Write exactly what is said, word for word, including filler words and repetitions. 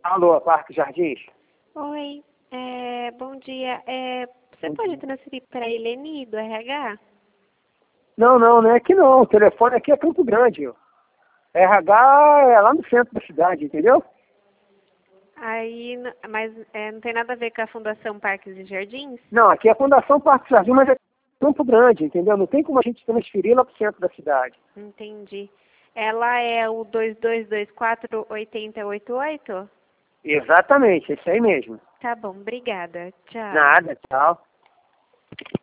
Alô, Parque Jardins? Oi, é, bom dia. É, você pode transferir para a Eleni do R H? Não, não, não é aqui não. O telefone aqui é Campo Grande. ó. R H é lá no centro da cidade, entendeu? Aí, n- mas é, não tem nada a ver com a Fundação Parques e Jardins? Não, aqui é a Fundação Parque Jardim, mas é Campo Grande, entendeu? Não tem como a gente transferir lá para o centro da cidade. Entendi. Ela é o dois dois dois quatro oito zero oito oito? Exatamente, é isso aí mesmo. Tá bom, obrigada. Tchau. Nada, tchau.